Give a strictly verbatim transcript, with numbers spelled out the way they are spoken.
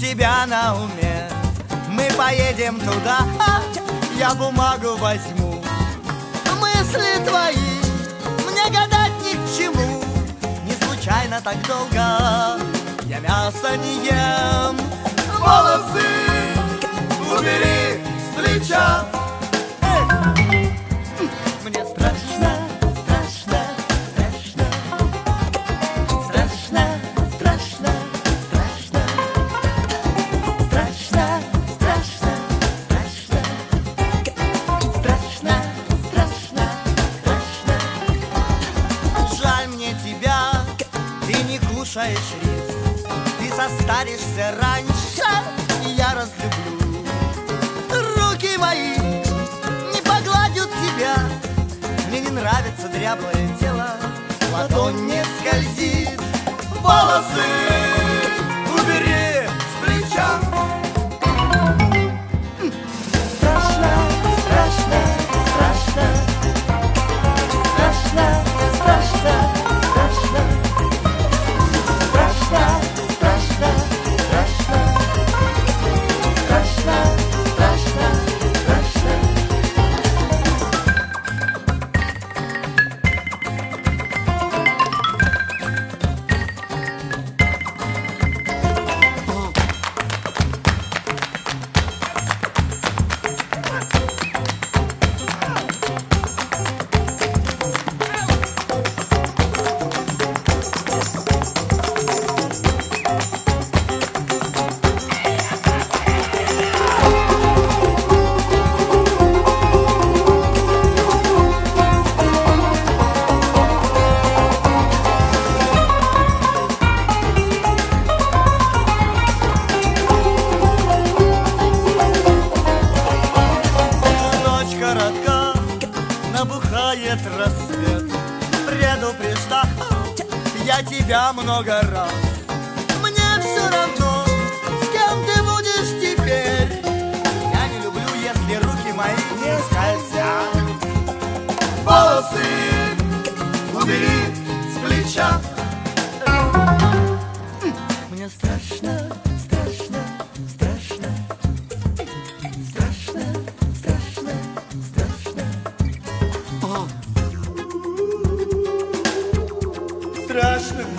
тебя на уме. Мы поедем туда, а я бумагу возьму. Мысли твои мне гадать ни к чему. Не случайно так долго я мясо не ем. Волосы убери с плеча. Эй! Мне страшно, страшно, страшно. Страшно, страшно, страшно. Страшно, страшно, страшно. Страшно, страшно, страшно. Жаль мне тебя, ты не кушаешь рис. Ты состаришься раньше, и я разлюблю. Руки мои не погладят тебя. Мне не нравится дряблое тело, ладонь не скользит. Волосы убери с плеча. Страшно, страшно, страшно. Страшно, страшно, страшно. Страшно, страшно, страшно. Страшно, страшно, страшно. Набухает рассвет, предупреждал я тебя много раз. Мне все равно, с кем ты будешь теперь. Я не люблю, если руки мои не скользят. Волосы убери с плеча. Мне страшно, страшно, страшно. Страшно, страшно, страшно. Страшно.